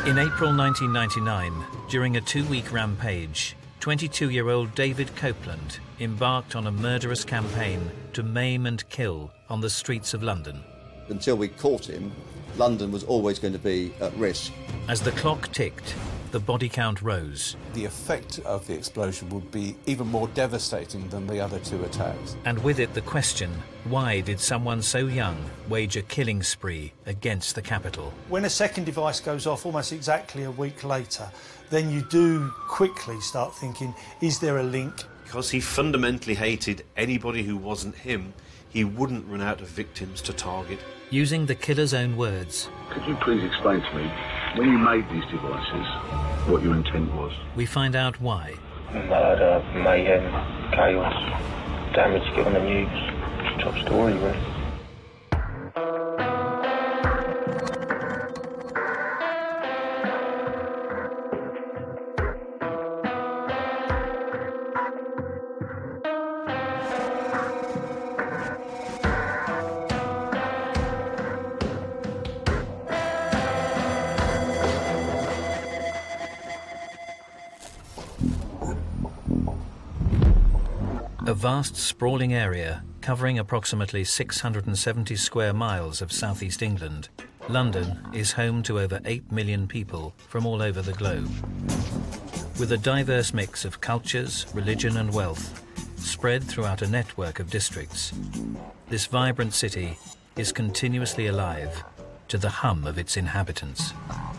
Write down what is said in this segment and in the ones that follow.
In April 1999, during a 2-week rampage, 22-year-old David Copeland embarked on a murderous campaign to maim and kill on the streets of London. Until we caught him, London was always going to be at risk. As the clock ticked, the body count rose. The effect of the explosion would be even more devastating than the other 2 attacks. And with it the question, why did someone so young wage a killing spree against the capital? When a second device goes off almost exactly a week later, then you do quickly start thinking, is there a link? Because he fundamentally hated anybody who wasn't him, he wouldn't run out of victims to target. Using the killer's own words, could you please explain to me, when you made these devices, what your intent was? We find out why. Murder, mayhem, chaos, damage, get on the news, top story, really. A vast, sprawling area covering approximately 670 square miles of southeast England, London is home to over 8 million people from all over the globe. With a diverse mix of cultures, religion and wealth, spread throughout a network of districts, this vibrant city is continuously alive to the hum of its inhabitants.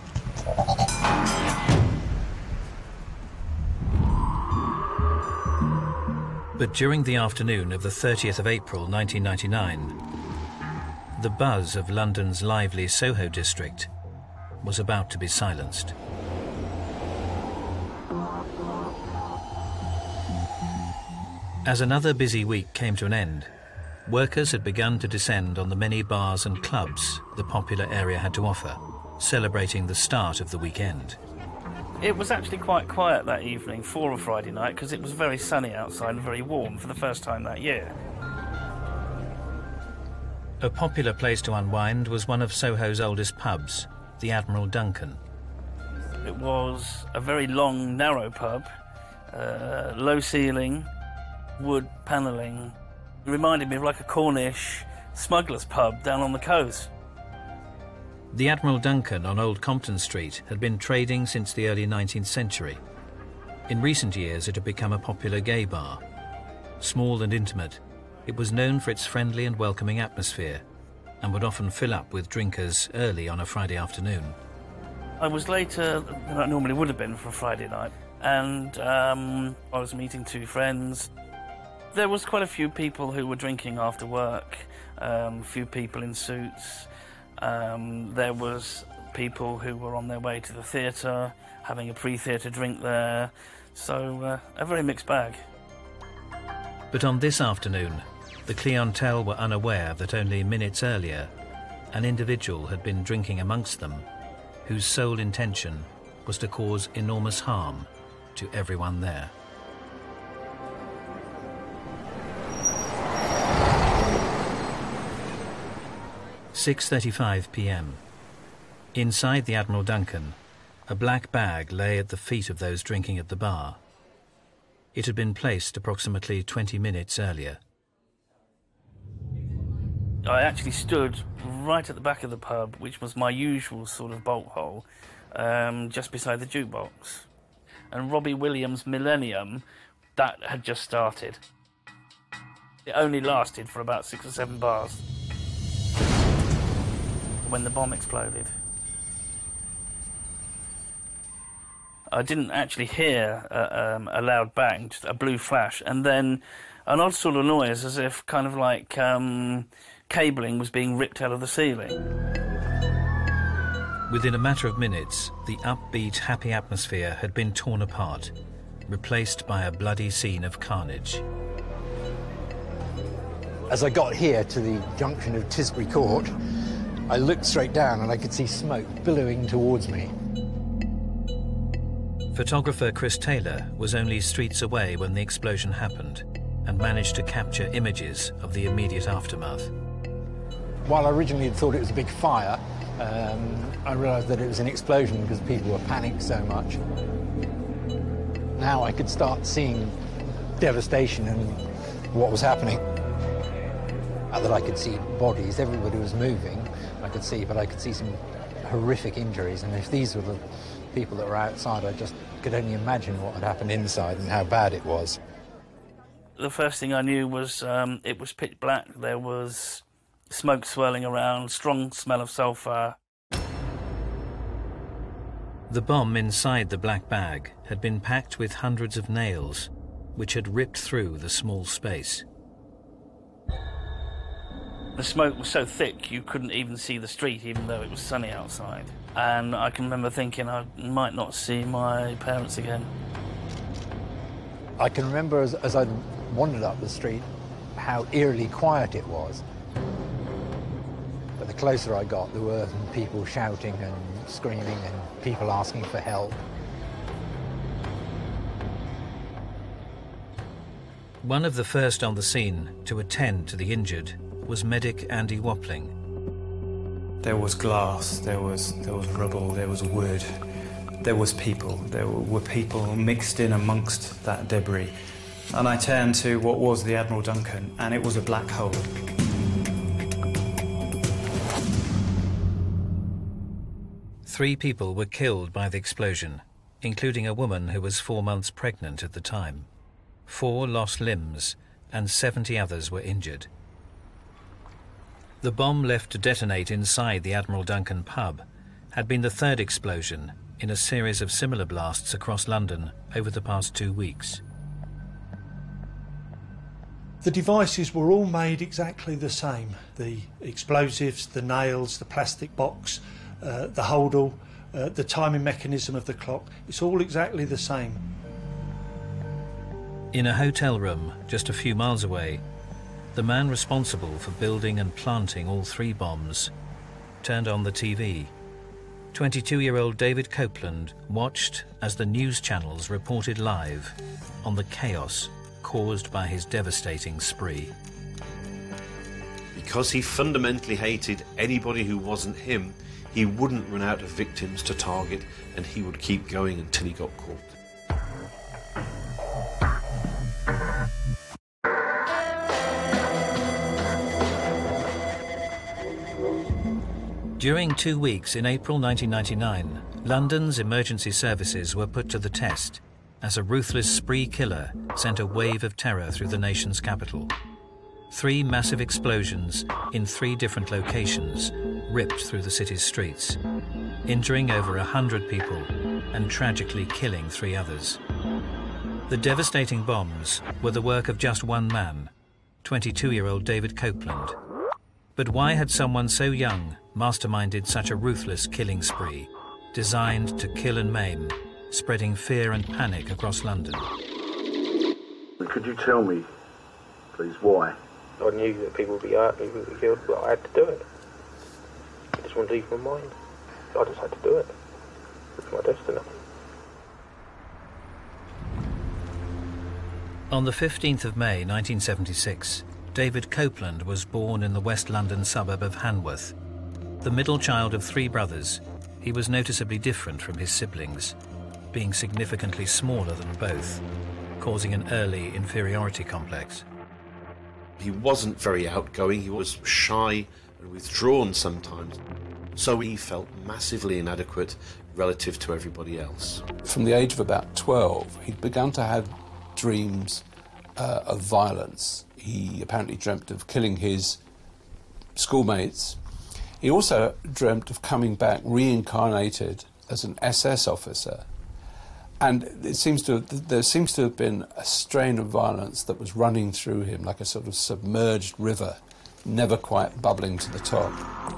But during the afternoon of the 30th of April 1999, the buzz of London's lively Soho district was about to be silenced. As another busy week came to an end, workers had begun to descend on the many bars and clubs the popular area had to offer, celebrating the start of the weekend. It was actually quite quiet that evening for a Friday night because it was very sunny outside and very warm for the first time that year. A popular place to unwind was one of Soho's oldest pubs, the Admiral Duncan. It was a very long, narrow pub, low ceiling, wood panelling. It reminded me of like a Cornish smuggler's pub down on the coast. The Admiral Duncan on Old Compton Street had been trading since the early 19th century. In recent years it had become a popular gay bar. Small and intimate, it was known for its friendly and welcoming atmosphere and would often fill up with drinkers early on a Friday afternoon. I was later than I normally would have been for a Friday night, and I was meeting 2 friends. There was quite a few people who were drinking after work, a few people in suits. There was people who were on their way to the theatre, having a pre-theatre drink there, so a very mixed bag. But on this afternoon, the clientele were unaware that only minutes earlier, an individual had been drinking amongst them, whose sole intention was to cause enormous harm to everyone there. "6:35 p.m. Inside the Admiral Duncan, a black bag lay at the feet of those drinking at the bar. It had been placed approximately 20 minutes earlier. I actually stood right at the back of the pub, which was my usual sort of bolt hole, just beside the jukebox. And Robbie Williams' Millennium, that had just started. It only lasted for about 6 or 7 bars when the bomb exploded. I didn't actually hear a loud bang, just a blue flash, and then an odd sort of noise as if kind of like cabling was being ripped out of the ceiling. Within a matter of minutes, the upbeat, happy atmosphere had been torn apart, replaced by a bloody scene of carnage. As I got here to the junction of Tisbury Court, I looked straight down and I could see smoke billowing towards me. Photographer Chris Taylor was only streets away when the explosion happened and managed to capture images of the immediate aftermath. While I originally had thought it was a big fire, I realised that it was an explosion because people were panicked so much. Now I could start seeing devastation and what was happening. That I could see bodies, everybody was moving, I could see, but I could see some horrific injuries, and if these were the people that were outside, I just could only imagine what had happened inside and how bad it was. The first thing I knew was it was pitch black. There was smoke swirling around, strong smell of sulphur. The bomb inside the black bag had been packed with hundreds of nails, which had ripped through the small space. The smoke was so thick you couldn't even see the street, even though it was sunny outside. And I can remember thinking I might not see my parents again. I can remember as I wandered up the street how eerily quiet it was. But the closer I got, there were people shouting and screaming and people asking for help. One of the first on the scene to attend to the injured was medic Andy Wappling. There was glass, there was rubble, there was wood, there was people. There were people mixed in amongst that debris. And I turned to what was the Admiral Duncan, and it was a black hole. Three people were killed by the explosion, including a woman who was 4 months pregnant at the time. 4 lost limbs, and 70 others were injured. The bomb left to detonate inside the Admiral Duncan pub had been the third explosion in a series of similar blasts across London over the past 2 weeks. The devices were all made exactly the same. The explosives, the nails, the plastic box, the holdall, the timing mechanism of the clock, it's all exactly the same. In a hotel room just a few miles away, the man responsible for building and planting all 3 bombs turned on the TV. 22-year-old David Copeland watched as the news channels reported live on the chaos caused by his devastating spree. Because he fundamentally hated anybody who wasn't him, he wouldn't run out of victims to target, and he would keep going until he got caught. During 2 weeks in April 1999, London's emergency services were put to the test as a ruthless spree killer sent a wave of terror through the nation's capital. 3 massive explosions in 3 different locations ripped through the city's streets, injuring over 100 people and tragically killing 3 others. The devastating bombs were the work of just one man, 22-year-old David Copeland. But why had someone so young masterminded such a ruthless killing spree, designed to kill and maim, spreading fear and panic across London? Could you tell me, please, why? I knew that people would be hurt, people would be killed, but I had to do it. I just wanted to ease my mind. I just had to do it. It's my destiny. On the 15th of May 1976, David Copeland was born in the West London suburb of Hanworth. The middle child of 3 brothers, he was noticeably different from his siblings, being significantly smaller than both, causing an early inferiority complex. He wasn't very outgoing, he was shy and withdrawn sometimes, so he felt massively inadequate relative to everybody else. From the age of about 12, he'd begun to have dreams of violence. He apparently dreamt of killing his schoolmates. He also dreamt of coming back reincarnated as an SS officer. And there seems to have been a strain of violence that was running through him like a sort of submerged river, never quite bubbling to the top.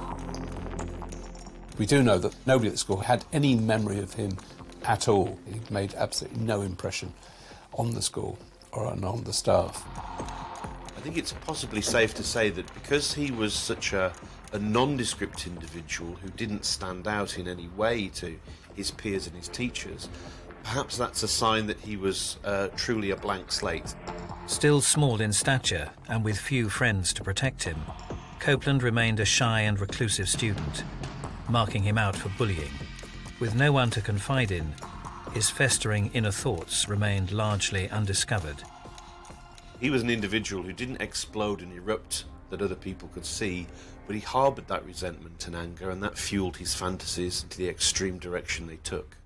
We do know that nobody at the school had any memory of him at all. He made absolutely no impression on the school or on the staff. I think it's possibly safe to say that because he was such a nondescript individual who didn't stand out in any way to his peers and his teachers, perhaps that's a sign that he was truly a blank slate. Still small in stature and with few friends to protect him, Copeland remained a shy and reclusive student. marking him out for bullying. With no one to confide in, his festering inner thoughts remained largely undiscovered. He was an individual who didn't explode and erupt that other people could see, but he harboured that resentment and anger, and that fueled his fantasies into the extreme direction they took.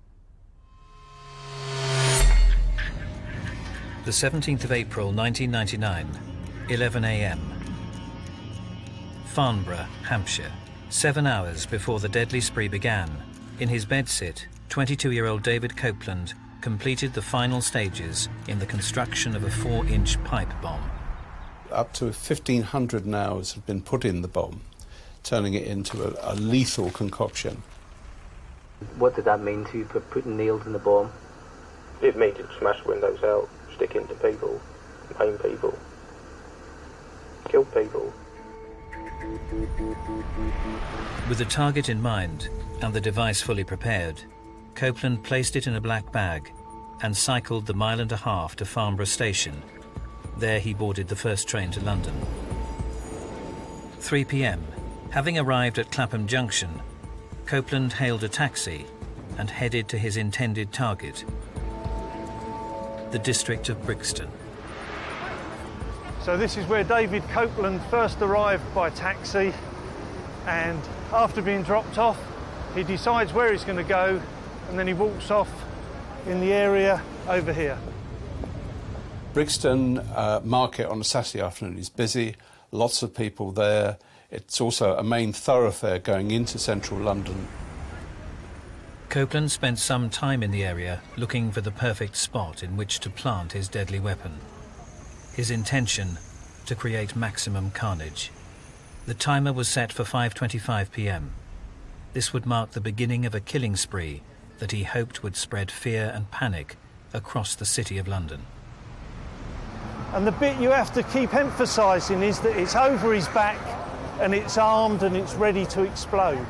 The 17th of April 1999, 11 a.m. Farnborough, Hampshire. 7 hours before the deadly spree began, in his bedsit, 22-year-old David Copeland completed the final stages in the construction of a 4-inch pipe bomb. Up to 1,500 nails had been put in the bomb, turning it into a lethal concoction. What did that mean to you, for putting nails in the bomb? It made it smash windows out, stick into people, maim people, kill people. With the target in mind and the device fully prepared, Copeland placed it in a black bag and cycled the 1.5 miles to Farnborough Station. There he boarded the first train to London. 3 p.m. Having arrived at Clapham Junction, Copeland hailed a taxi and headed to his intended target, the district of Brixton. So this is where David Copeland first arrived by taxi, and after being dropped off, he decides where he's going to go, and then he walks off in the area over here. Brixton Market on a Saturday afternoon is busy, lots of people there. It's also a main thoroughfare going into central London. Copeland spent some time in the area looking for the perfect spot in which to plant his deadly weapon. His intention, to create maximum carnage. The timer was set for 5:25 p.m. This would mark the beginning of a killing spree that he hoped would spread fear and panic across the city of London. And the bit you have to keep emphasising is that it's over his back and it's armed and it's ready to explode.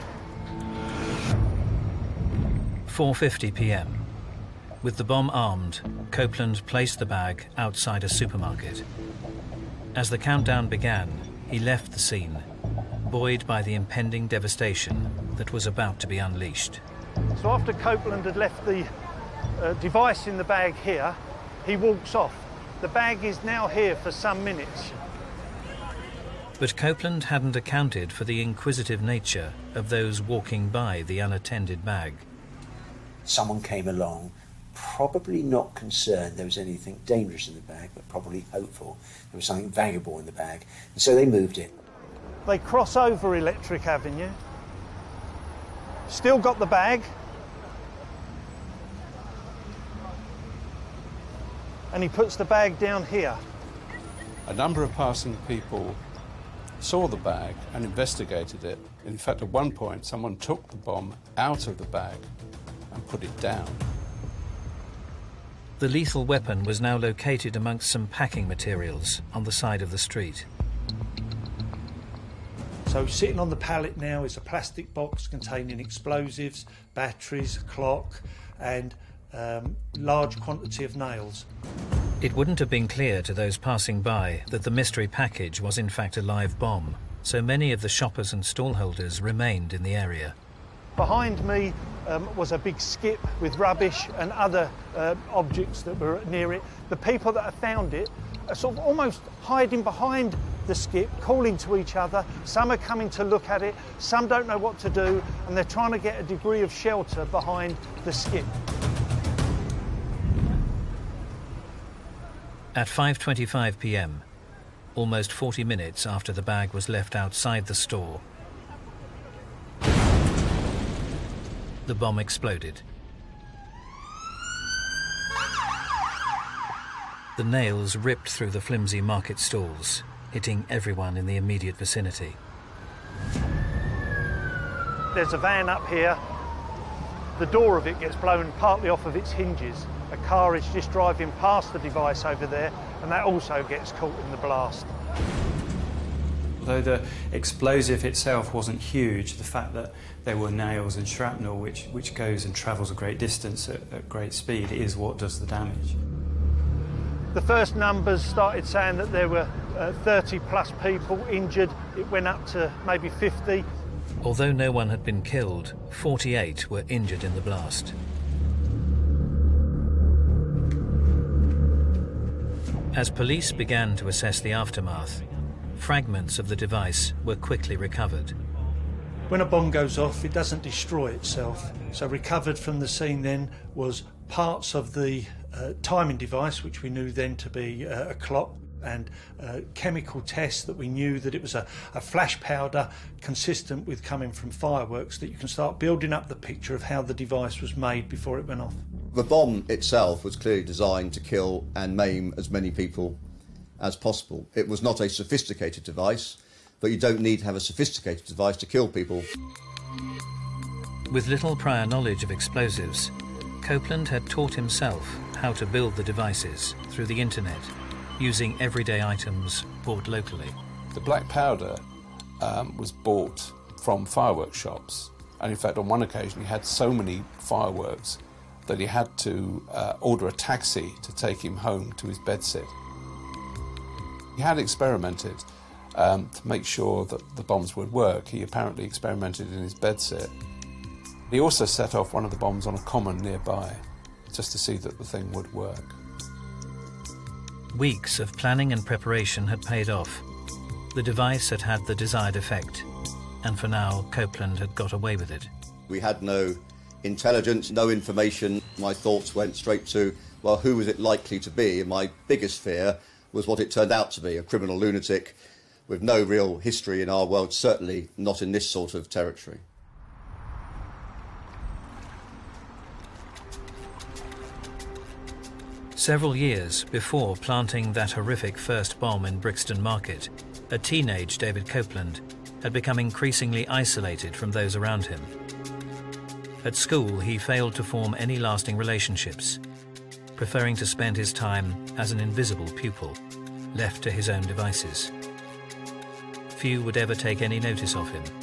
4:50 p.m. With the bomb armed, Copeland placed the bag outside a supermarket. As the countdown began, he left the scene, buoyed by the impending devastation that was about to be unleashed. So after Copeland had left the device in the bag here, he walks off. The bag is now here for some minutes. But Copeland hadn't accounted for the inquisitive nature of those walking by the unattended bag. Someone came along, probably not concerned there was anything dangerous in the bag, but probably hopeful there was something valuable in the bag, and so they moved in. They cross over Electric Avenue, still got the bag, and he puts the bag down here. A number of passing people saw the bag and investigated it. In fact, at one point, someone took the bomb out of the bag and put it down. The lethal weapon was now located amongst some packing materials on the side of the street. So sitting on the pallet now is a plastic box containing explosives, batteries, a clock, and large quantity of nails. It wouldn't have been clear to those passing by that the mystery package was in fact a live bomb, so many of the shoppers and stallholders remained in the area. Behind me was a big skip with rubbish and other objects that were near it. The people that have found it are sort of almost hiding behind the skip, calling to each other. Some are coming to look at it, some don't know what to do, and they're trying to get a degree of shelter behind the skip. At 5:25 p.m, almost 40 minutes after the bag was left outside the store, the bomb exploded. The nails ripped through the flimsy market stalls, hitting everyone in the immediate vicinity. There's a van up here. The door of it gets blown partly off of its hinges. A car is just driving past the device over there, and that also gets caught in the blast. Although the explosive itself wasn't huge, the fact that there were nails and shrapnel which goes and travels a great distance at great speed is what does the damage. The first numbers started saying that there were 30 plus people injured. It went up to maybe 50. Although no one had been killed, 48 were injured in the blast. As police began to assess the aftermath, fragments of the device were quickly recovered. When a bomb goes off, it doesn't destroy itself. So recovered from the scene then was parts of the timing device, which we knew then to be a clock, and chemical tests that we knew that it was a flash powder consistent with coming from fireworks, that you can start building up the picture of how the device was made before it went off. The bomb itself was clearly designed to kill and maim as many people as possible. It was not a sophisticated device, but you don't need to have a sophisticated device to kill people. With little prior knowledge of explosives, Copeland had taught himself how to build the devices through the internet, using everyday items bought locally. The black powder was bought from fireworks shops, and in fact on one occasion he had so many fireworks that he had to order a taxi to take him home to his bedsit. He had experimented to make sure that the bombs would work. He apparently experimented in his bedsit. He also set off one of the bombs on a common nearby, just to see that the thing would work. Weeks of planning and preparation had paid off. The device had had the desired effect, and for now, Copeland had got away with it. We had no intelligence, no information. My thoughts went straight to, well, who was it likely to be? And my biggest fear was what it turned out to be, a criminal lunatic with no real history in our world, certainly not in this sort of territory. Several years before planting that horrific first bomb in Brixton Market, a teenage David Copeland had become increasingly isolated from those around him. At school, he failed to form any lasting relationships, preferring to spend his time as an invisible pupil, left to his own devices. Few would ever take any notice of him.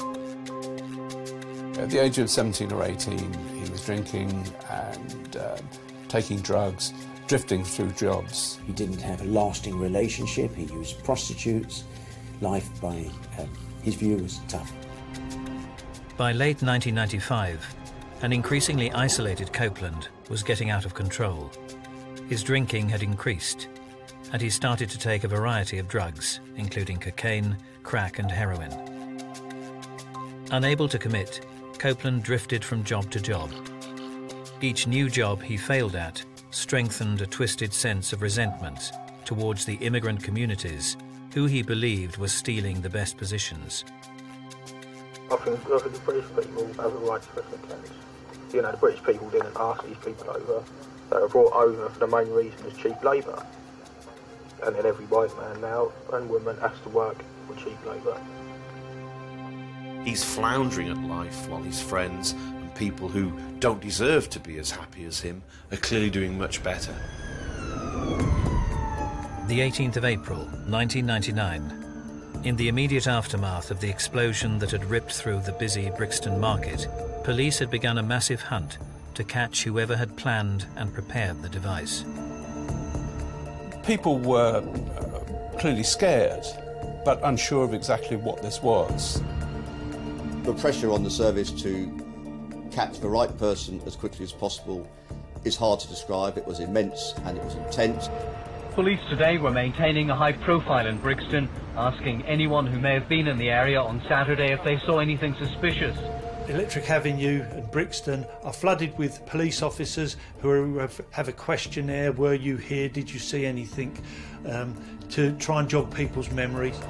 At the age of 17 or 18, he was drinking and taking drugs, drifting through jobs. He didn't have a lasting relationship. He used prostitutes. Life, by his view, was tough. By late 1995, an increasingly isolated Copeland was getting out of control. His drinking had increased, and he started to take a variety of drugs, including cocaine, crack and heroin. Unable to commit, Copeland drifted from job to job. Each new job he failed at strengthened a twisted sense of resentment towards the immigrant communities who he believed were stealing the best positions. I think the British people have a right to defence. You know, the British people didn't ask these people over. They were brought over for the main reason is cheap labour. And then every white man now and woman has to work for cheap labour. He's floundering at life while his friends and people who don't deserve to be as happy as him are clearly doing much better. The 18th of April, 1999. In the immediate aftermath of the explosion that had ripped through the busy Brixton Market, police had begun a massive hunt to catch whoever had planned and prepared the device. People were clearly scared, but unsure of exactly what this was. The pressure on the service to catch the right person as quickly as possible is hard to describe. It was immense and it was intense. Police today were maintaining a high profile in Brixton, asking anyone who may have been in the area on Saturday if they saw anything suspicious. Electric Avenue and Brixton are flooded with police officers who have a questionnaire. Were you here? Did you see anything? To try and jog people's memories.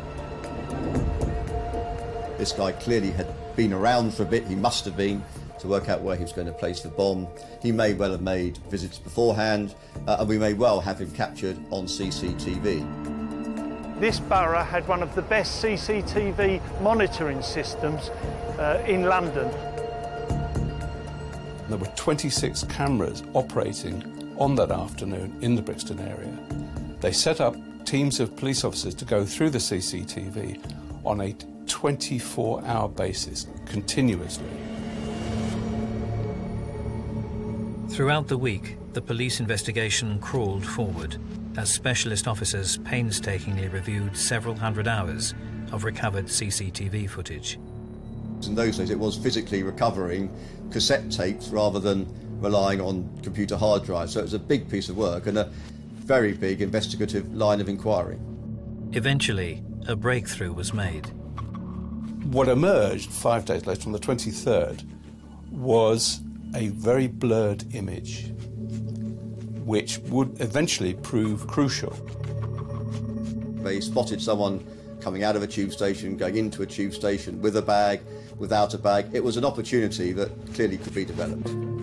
This guy clearly had been around for a bit. He must have been, to work out where he was going to place the bomb. He may well have made visits beforehand, and we may well have him captured on CCTV. This borough had one of the best CCTV monitoring systems in London. There were 26 cameras operating on that afternoon in the Brixton area. They set up teams of police officers to go through the CCTV on a 24-hour basis, continuously. Throughout the week, the police investigation crawled forward as specialist officers painstakingly reviewed several hundred hours of recovered CCTV footage. In those days, it was physically recovering cassette tapes rather than relying on computer hard drives. So it was a big piece of work and a very big investigative line of inquiry. Eventually, a breakthrough was made. What emerged 5 days later, on the 23rd, was a very blurred image, which would eventually prove crucial. They spotted someone coming out of a tube station, going into a tube station with a bag, without a bag. It was an opportunity that clearly could be developed.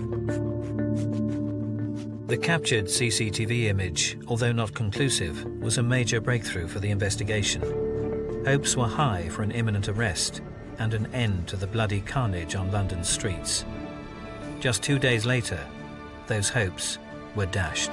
The captured CCTV image, although not conclusive, was a major breakthrough for the investigation. Hopes were high for an imminent arrest and an end to the bloody carnage on London's streets. Just 2 days later, those hopes were dashed.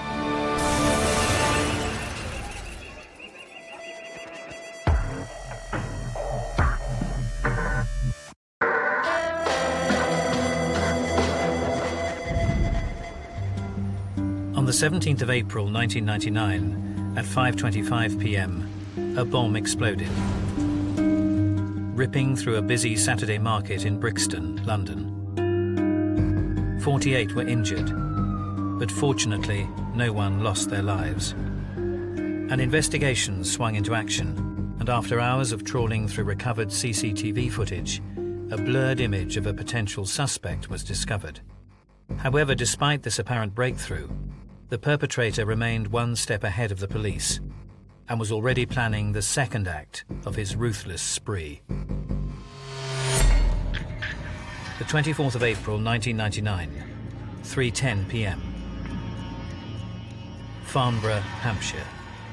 On the 17th of April 1999, at 5:25 p.m, a bomb exploded, ripping through a busy Saturday market in Brixton, London. 48 were injured, but fortunately no one lost their lives. An investigation swung into action, and after hours of trawling through recovered CCTV footage, a blurred image of a potential suspect was discovered. However, despite this apparent breakthrough, the perpetrator remained one step ahead of the police and was already planning the second act of his ruthless spree. The 24th of April 1999, 3:10 p.m. Farnborough, Hampshire.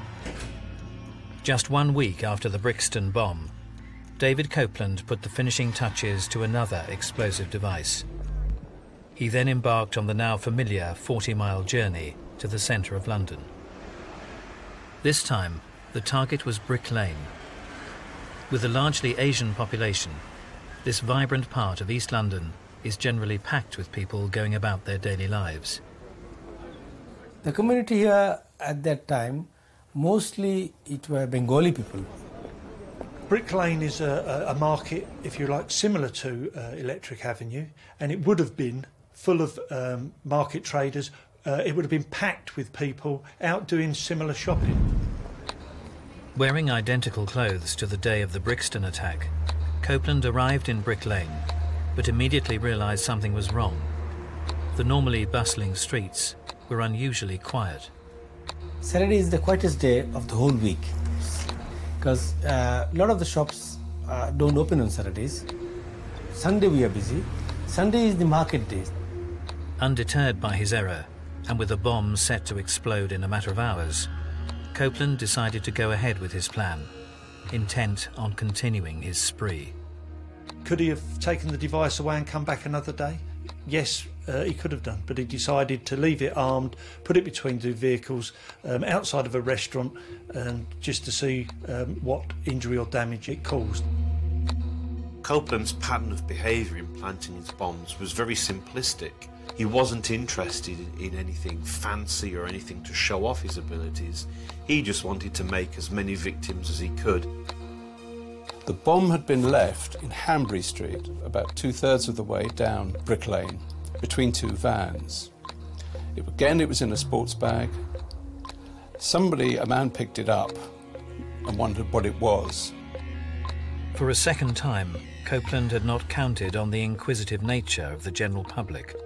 Just 1 week after the Brixton bomb, David Copeland put the finishing touches to another explosive device. He then embarked on the now familiar 40-mile journey to the centre of London. This time, the target was Brick Lane. With a largely Asian population, this vibrant part of East London is generally packed with people going about their daily lives. The community here at that time, mostly it were Bengali people. Brick Lane is a market, if you like, similar to Electric Avenue, and it would have been full of market traders. It would have been packed with people out doing similar shopping. Wearing identical clothes to the day of the Brixton attack, Copeland arrived in Brick Lane, but immediately realised something was wrong. The normally bustling streets were unusually quiet. Saturday is the quietest day of the whole week, because a lot of the shops don't open on Saturdays. Sunday we are busy. Sunday is the market day. Undeterred by his error, and with a bomb set to explode in a matter of hours, Copeland decided to go ahead with his plan, intent on continuing his spree. Could he have taken the device away and come back another day? Yes, he could have done, but he decided to leave it armed, put it between two vehicles outside of a restaurant, just to see what injury or damage it caused. Copeland's pattern of behaviour in planting his bombs was very simplistic. He wasn't interested in anything fancy or anything to show off his abilities. He just wanted to make as many victims as he could. The bomb had been left in Hanbury Street, about 2/3 of the way down Brick Lane, between two vans. It was in a sports bag. A man picked it up and wondered what it was. For a second time, Copeland had not counted on the inquisitive nature of the general public.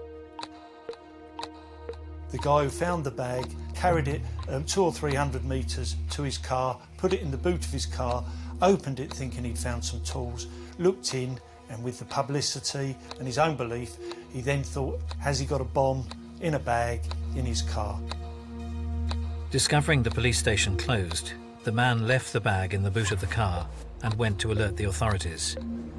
The guy who found the bag carried it 200 or 300 metres to his car, put it in the boot of his car, opened it thinking he'd found some tools, looked in, and with the publicity and his own belief, he then thought, has he got a bomb in a bag in his car? Discovering the police station closed, the man left the bag in the boot of the car and went to alert the authorities.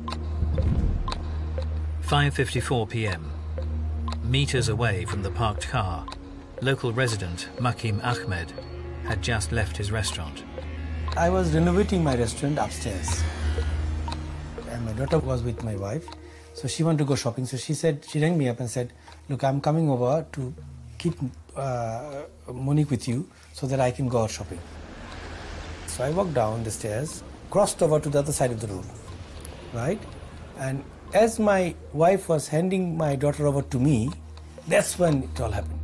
5:54 p.m. Metres away from the parked car, local resident Makim Ahmed had just left his restaurant. I was renovating my restaurant upstairs, and my daughter was with my wife, so she wanted to go shopping. So she rang me up and said, look, I'm coming over to keep Monique with you so that I can go out shopping. So I walked down the stairs, crossed over to the other side of the room, right? And as my wife was handing my daughter over to me, that's when it all happened.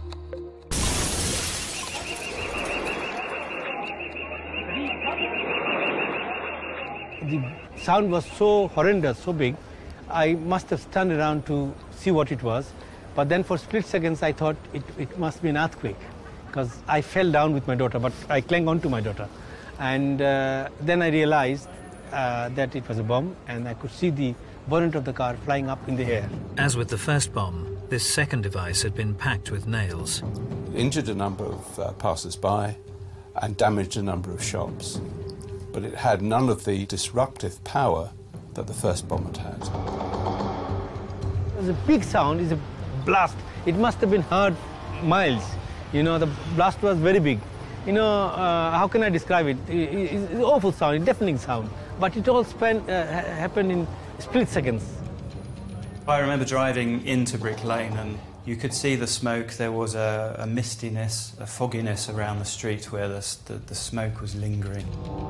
The sound was so horrendous, so big, I must have turned around to see what it was. But then for split seconds I thought it must be an earthquake, because I fell down with my daughter, but I clung on to my daughter. And then I realized that it was a bomb, and I could see the bonnet of the car flying up in the air. As with the first bomb, this second device had been packed with nails. Injured a number of passers-by and damaged a number of shops. But it had none of the disruptive power that the first bomb had had. It was a big sound, it's a blast. It must have been heard miles. You know, the blast was very big. You know, how can I describe it? It's an awful sound, a deafening sound. But it all happened in split seconds. I remember driving into Brick Lane and you could see the smoke. There was a mistiness, a fogginess around the street where the smoke was lingering.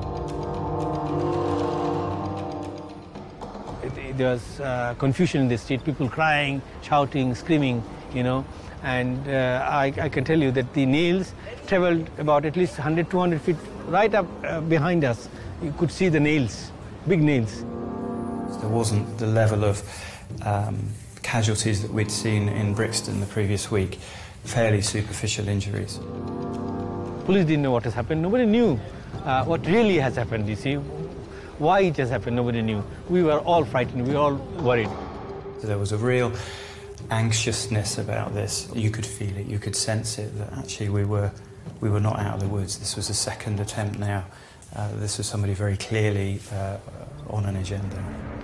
There was confusion in the street, people crying, shouting, screaming, you know. And I can tell you that the nails travelled about at least 100, 200 feet right up behind us. You could see the nails, big nails. There wasn't the level of casualties that we'd seen in Brixton the previous week, fairly superficial injuries. Police didn't know what has happened. Nobody knew what really has happened, you see. Why it has happened, nobody knew. We were all frightened, we were all worried. So there was a real anxiousness about this. You could feel it, you could sense it, that actually we were not out of the woods. This was a second attempt now. This was somebody very clearly on an agenda.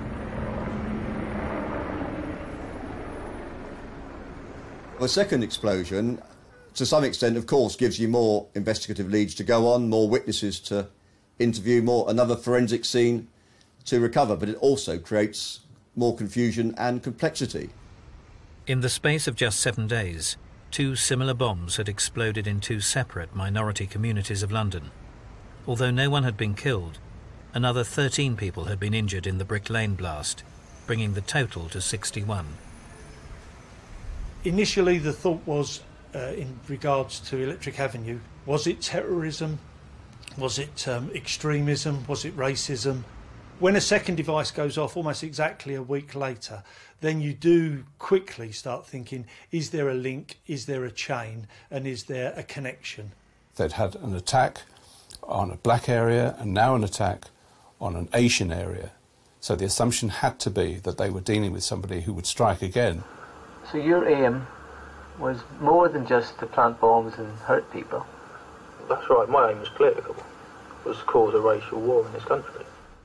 The second explosion, to some extent, of course, gives you more investigative leads to go on, more witnesses to interview, another forensic scene to recover, but it also creates more confusion and complexity. In the space of just 7 days, 2 similar bombs had exploded in 2 separate minority communities of London. Although no one had been killed, another 13 people had been injured in the Brick Lane blast, bringing the total to 61. Initially the thought was, in regards to Electric Avenue, was it terrorism? Was it extremism? Was it racism? When a second device goes off almost exactly a week later, then you do quickly start thinking, is there a link, is there a chain, and is there a connection? They'd had an attack on a black area and now an attack on an Asian area. So the assumption had to be that they were dealing with somebody who would strike again. So your aim was more than just to plant bombs and hurt people? That's right, my aim was political, was to cause a racial war in this country.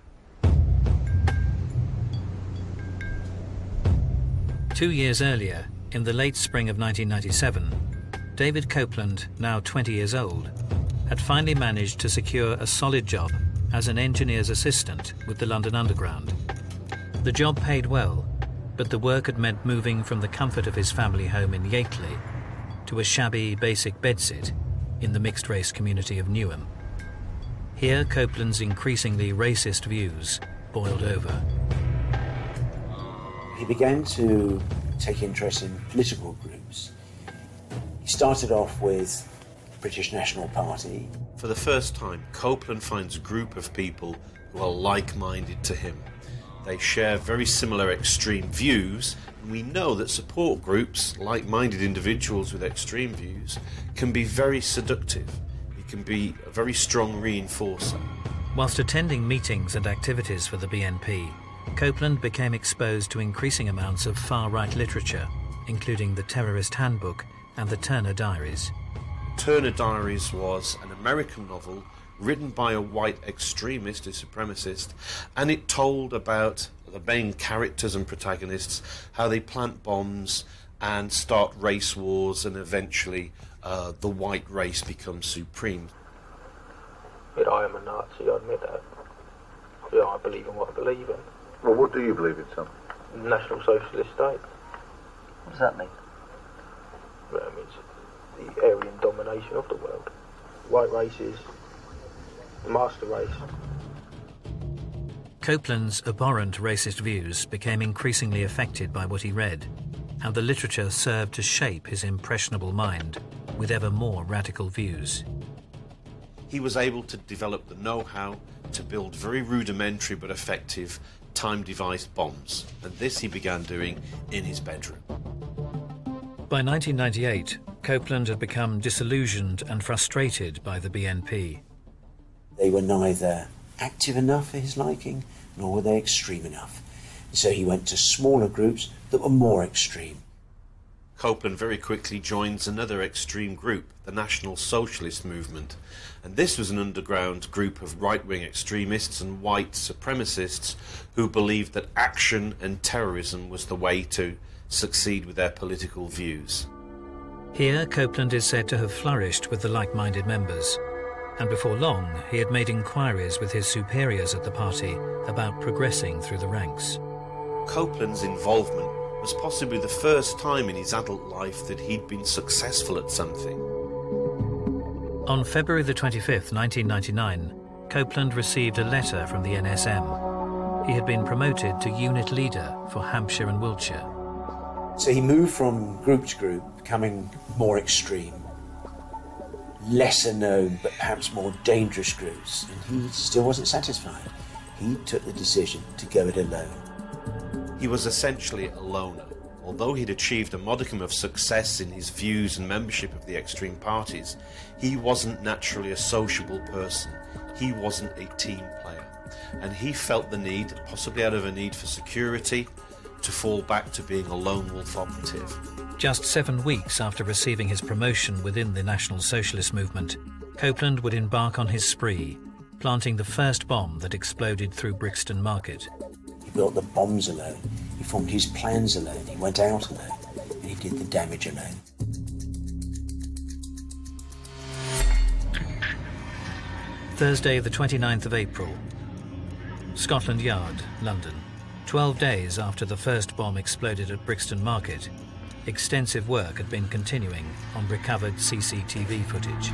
Two years earlier, in the late spring of 1997, David Copeland, now 20 years old, had finally managed to secure a solid job as an engineer's assistant with the London Underground. The job paid well, but the work had meant moving from the comfort of his family home in Yateley to a shabby basic bedsit in the mixed-race community of Newham. Here, Copeland's increasingly racist views boiled over. He began to take interest in political groups. He started off with the British National Party. For the first time, Copeland finds a group of people who are like-minded to him. They share very similar extreme views, and we know that support groups, like-minded individuals with extreme views, can be very seductive. It can be a very strong reinforcer. Whilst attending meetings and activities for the BNP, Copeland became exposed to increasing amounts of far-right literature, including the Terrorist Handbook and the Turner Diaries. Turner Diaries was an American novel written by a white extremist, a supremacist, and it told about the main characters and protagonists, how they plant bombs and start race wars, and eventually the white race becomes supreme. But I am a Nazi, I admit that. Yeah, I believe in what I believe in. Well, what do you believe in, son? National Socialist State. What does that mean? Well, it means the Aryan domination of the world. White races, the master race. Copeland's abhorrent racist views became increasingly affected by what he read, and the literature served to shape his impressionable mind with ever more radical views. He was able to develop the know-how to build very rudimentary but effective time-devised bombs, and this he began doing in his bedroom. By 1998, Copeland had become disillusioned and frustrated by the BNP. They were neither active enough for his liking, nor were they extreme enough. So he went to smaller groups that were more extreme. Copeland very quickly joins another extreme group, the National Socialist Movement, and this was an underground group of right-wing extremists and white supremacists who believed that action and terrorism was the way to succeed with their political views. Here, Copeland is said to have flourished with the like-minded members, and before long he had made inquiries with his superiors at the party about progressing through the ranks. Copeland's involvement was possibly the first time in his adult life that he'd been successful at something. On February the 25th, 1999, Copeland received a letter from the NSM. He had been promoted to unit leader for Hampshire and Wiltshire. So he moved from group to group, becoming more extreme, lesser known but perhaps more dangerous groups, and he still wasn't satisfied. He took the decision to go it alone. He was essentially a loner. Although he'd achieved a modicum of success in his views and membership of the extreme parties, he wasn't naturally a sociable person. He wasn't a team player. And he felt the need, possibly out of a need for security, to fall back to being a lone wolf operative. Just 7 weeks after receiving his promotion within the National Socialist Movement, Copeland would embark on his spree, planting the first bomb that exploded through Brixton Market. He built the bombs alone, he formed his plans alone, he went out alone, and he did the damage alone. Thursday the 29th of April, Scotland Yard, London. 12 days after the first bomb exploded at Brixton Market, extensive work had been continuing on recovered CCTV footage.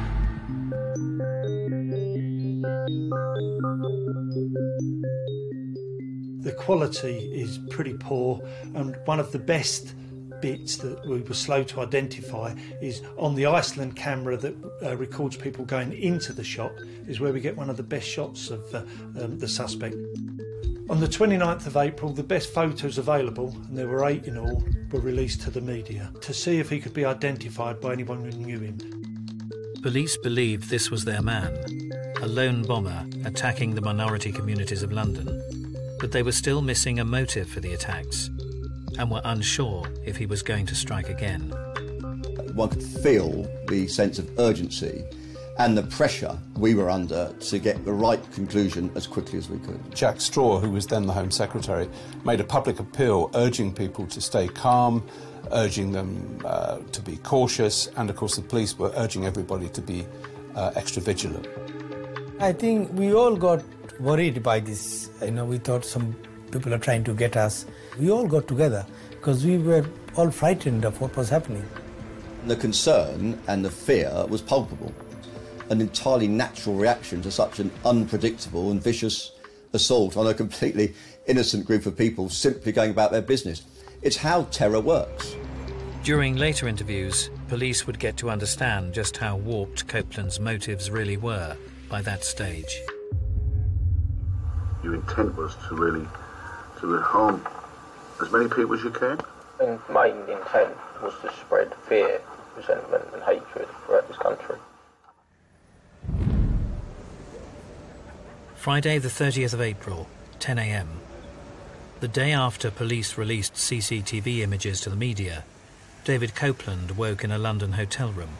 The quality is pretty poor, and one of the best bits that we were slow to identify is on the Iceland camera that records people going into the shop, is where we get one of the best shots of the suspect. On the 29th of April, the best photos available, and there were 8 in all, were released to the media to see if he could be identified by anyone who knew him. Police believed this was their man, a lone bomber attacking the minority communities of London, but they were still missing a motive for the attacks and were unsure if he was going to strike again. One could feel the sense of urgency and the pressure we were under to get the right conclusion as quickly as we could. Jack Straw, who was then the Home Secretary, made a public appeal urging people to stay calm, urging them to be cautious, and of course the police were urging everybody to be extra vigilant. I think we all got worried by this. We thought some people are trying to get us. We all got together because we were all frightened of what was happening. The concern and the fear was palpable. An entirely natural reaction to such an unpredictable and vicious assault on a completely innocent group of people simply going about their business. It's how terror works. During later interviews, police would get to understand just how warped Copeland's motives really were by that stage. Your intent was to really harm as many people as you can? And main intent was to spread fear, resentment and hatred throughout this country. Friday the 30th of April, 10 a.m. The day after police released CCTV images to the media, David Copeland woke in a London hotel room.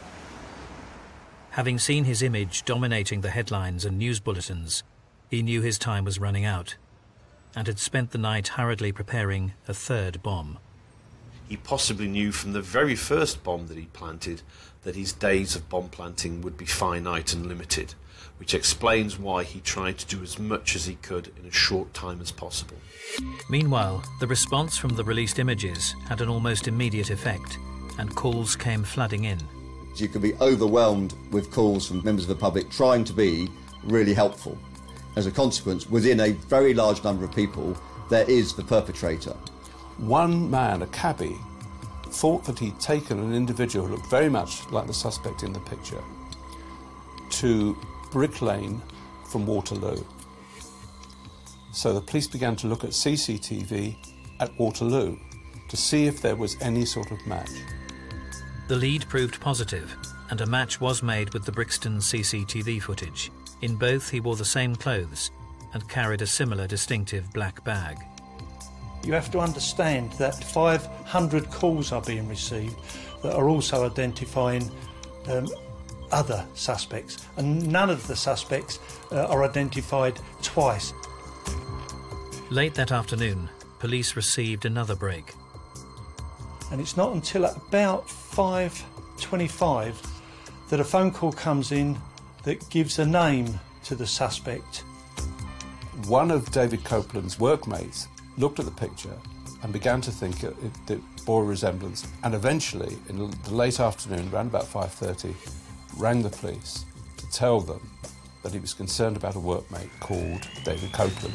Having seen his image dominating the headlines and news bulletins, he knew his time was running out and had spent the night hurriedly preparing a third bomb. He possibly knew from the very first bomb that he planted that his days of bomb planting would be finite and limited, which explains why he tried to do as much as he could in as short time as possible. Meanwhile, the response from the released images had an almost immediate effect, and calls came flooding in. You could be overwhelmed with calls from members of the public trying to be really helpful. As a consequence, within a very large number of people, there is the perpetrator. One man, a cabbie, thought that he'd taken an individual who looked very much like the suspect in the picture to Brick Lane from Waterloo. So the police began to look at CCTV at Waterloo to see if there was any sort of match. The lead proved positive, and a match was made with the Brixton CCTV footage. In both, he wore the same clothes and carried a similar distinctive black bag. You have to understand that 500 calls are being received that are also identifying other suspects, and none of the suspects are identified twice. Late that afternoon, police received another break. And it's not until at about 5:25 that a phone call comes in that gives a name to the suspect. One of David Copeland's workmates looked at the picture and began to think it bore a resemblance, and eventually, in the late afternoon, around about 5:30, rang the police to tell them that he was concerned about a workmate called David Copeland.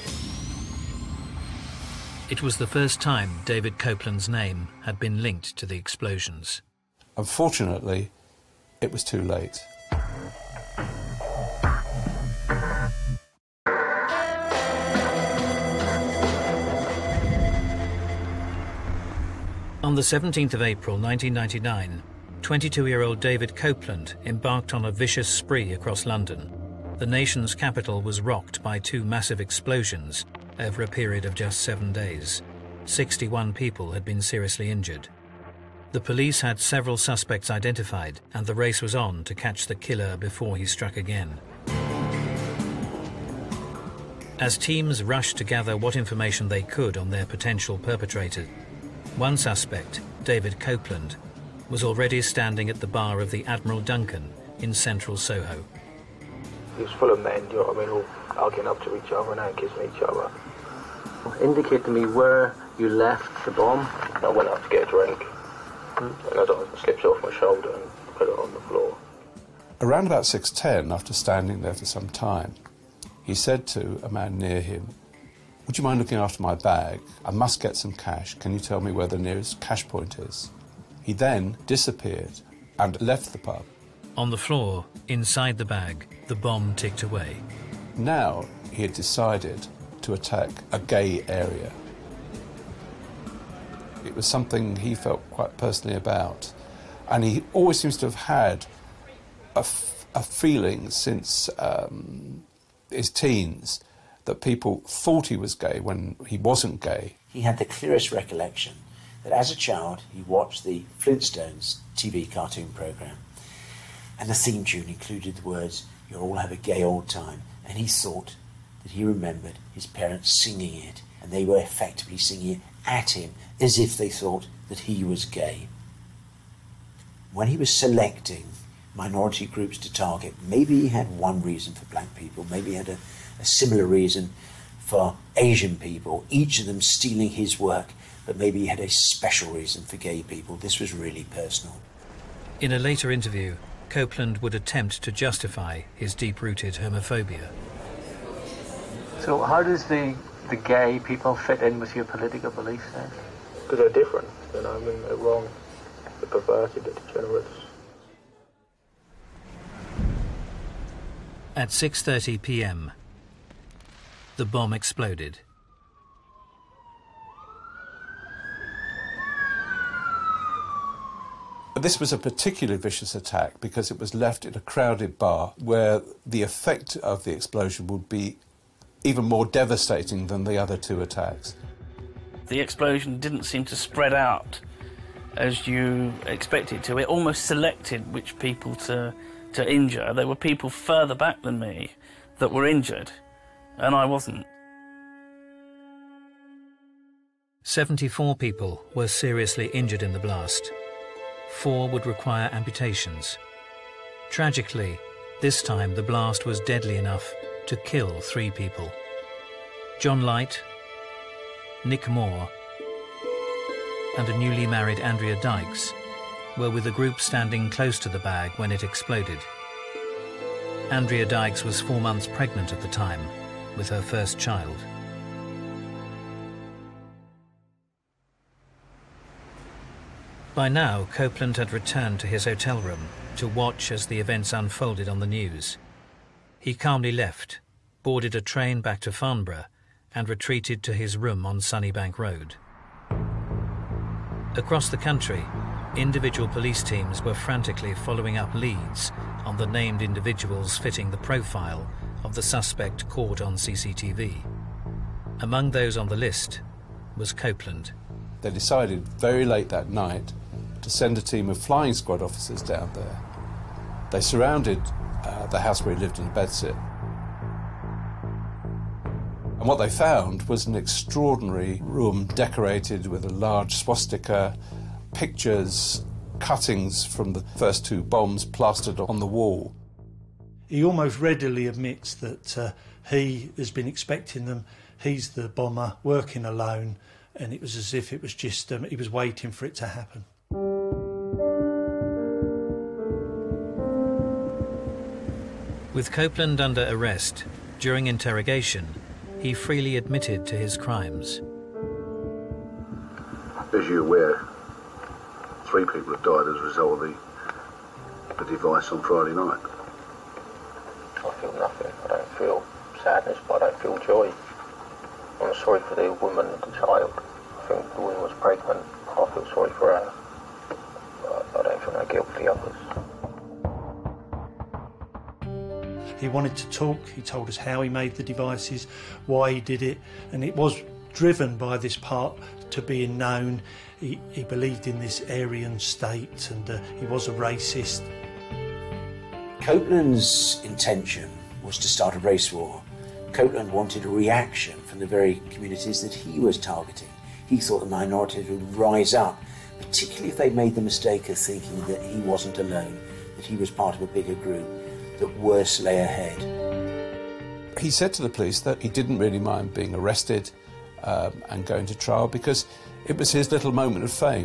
It was the first time David Copeland's name had been linked to the explosions. Unfortunately, it was too late. On the 17th of April 1999, 22-year-old David Copeland embarked on a vicious spree across London. The nation's capital was rocked by two massive explosions over a period of just 7 days. 61 people had been seriously injured. The police had several suspects identified, and the race was on to catch the killer before he struck again. As teams rushed to gather what information they could on their potential perpetrator, one suspect, David Copeland, was already standing at the bar of the Admiral Duncan in central Soho. He was full of men, you know what I mean, all arguing up to each other and out kissing each other. Indicate to me where you left the bomb. I went up to get a drink, and I slipped off my shoulder and put it on the floor. Around about 6:10, after standing there for some time, he said to a man near him, "Would you mind looking after my bag? I must get some cash. Can you tell me where the nearest cash point is?" He then disappeared and left the pub. On the floor, inside the bag, the bomb ticked away. Now he had decided to attack a gay area. It was something he felt quite personally about, and he always seems to have had a feeling since his teens that people thought he was gay when he wasn't gay. He had the clearest recollection that as a child he watched the Flintstones TV cartoon programme, and the theme tune included the words, "You'll all have a gay old time," and he thought that he remembered his parents singing it, and they were effectively singing it at him as if they thought that he was gay. When he was selecting minority groups to target, maybe he had one reason for black people, maybe he had a similar reason for Asian people, each of them stealing his work, but maybe he had a special reason for gay people. This was really personal. In a later interview, Copeland would attempt to justify his deep-rooted homophobia. So how does the gay people fit in with your political beliefs then? Because they're different, you know, I mean, they're wrong, they're perverted, they're degenerates. At 6:30 p.m, the bomb exploded. This was a particularly vicious attack because it was left in a crowded bar where the effect of the explosion would be even more devastating than the other two attacks. The explosion didn't seem to spread out as you expected to. It almost selected which people to injure. There were people further back than me that were injured, and I wasn't. 74 people were seriously injured in the blast. 4 would require amputations. Tragically, this time the blast was deadly enough to kill 3 people. John Light, Nick Moore, and a newly married Andrea Dykes were with a group standing close to the bag when it exploded. Andrea Dykes was 4 months pregnant at the time, with her first child. By now, Copeland had returned to his hotel room to watch as the events unfolded on the news. He calmly left, boarded a train back to Farnborough, and retreated to his room on Sunnybank Road. Across the country, individual police teams were frantically following up leads on the named individuals fitting the profile of the suspect caught on CCTV. Among those on the list was Copeland. They decided very late that night to send a team of flying squad officers down there. They surrounded the house where he lived in Bedsit. And what they found was an extraordinary room decorated with a large swastika, pictures, cuttings from the first 2 bombs plastered on the wall. He almost readily admits that he has been expecting them. He's the bomber, working alone, and it was as if it was just, he was waiting for it to happen. With Copeland under arrest, during interrogation, he freely admitted to his crimes. As you're aware, 3 people have died as a result of the device on Friday night. I feel nothing. I don't feel sadness, but I don't feel joy. I'm sorry for the woman and the child. I think the woman was pregnant. I feel sorry for her. But I don't feel no guilt for the others. He wanted to talk. He told us how he made the devices, why he did it, and it was driven by this part to being known. He believed in this Aryan state, and he was a racist. Copeland's intention was to start a race war. Copeland wanted a reaction from the very communities that he was targeting. He thought the minorities would rise up, particularly if they made the mistake of thinking that he wasn't alone, that he was part of a bigger group, that worse lay ahead. He said to the police that he didn't really mind being arrested and going to trial because it was his little moment of fame.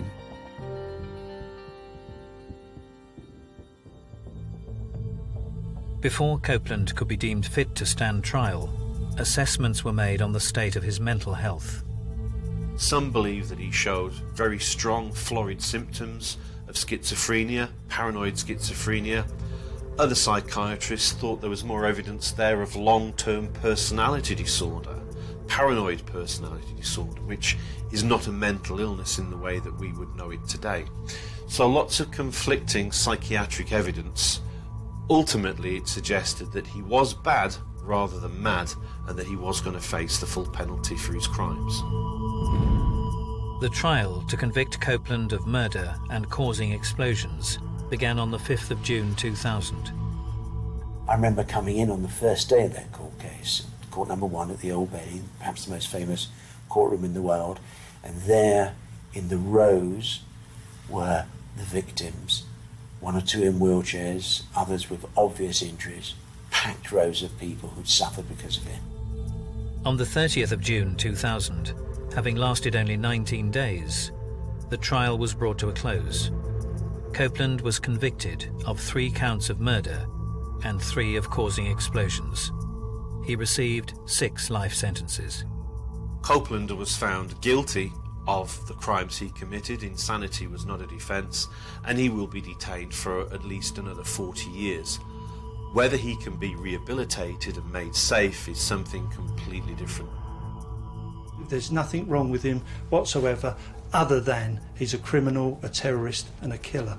Before Copeland could be deemed fit to stand trial, assessments were made on the state of his mental health. Some believe that he showed very strong florid symptoms of schizophrenia, paranoid schizophrenia. Other psychiatrists thought there was more evidence there of long-term personality disorder, paranoid personality disorder, which is not a mental illness in the way that we would know it today. So lots of conflicting psychiatric evidence. Ultimately, it suggested that he was bad rather than mad, and that he was going to face the full penalty for his crimes. The trial to convict Copeland of murder and causing explosions began on the 5th of June 2000. I remember coming in on the first day of that court case, court number 1 at the Old Bailey, perhaps the most famous courtroom in the world, and there in the rows were the victims, 1 or 2 in wheelchairs, others with obvious injuries, packed rows of people who'd suffered because of it. On the 30th of June 2000, having lasted only 19 days, the trial was brought to a close. Copeland was convicted of 3 counts of murder and 3 of causing explosions. He received 6 life sentences. Copeland was found guilty of the crimes he committed. Insanity was not a defence, and he will be detained for at least another 40 years. Whether he can be rehabilitated and made safe is something completely different. There's nothing wrong with him whatsoever, other than he's a criminal, a terrorist and a killer.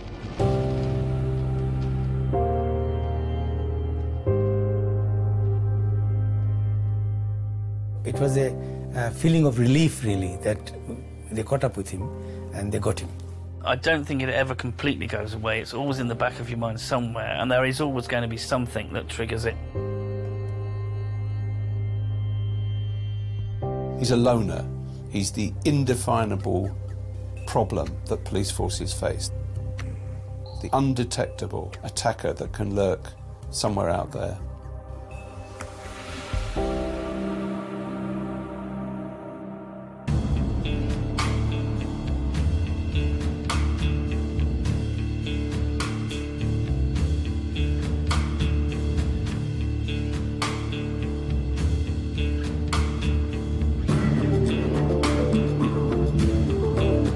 It was a feeling of relief, really, that they caught up with him and they got him. I don't think it ever completely goes away. It's always in the back of your mind somewhere, and there is always going to be something that triggers it. He's a loner. He's the indefinable problem that police forces face. The undetectable attacker that can lurk somewhere out there.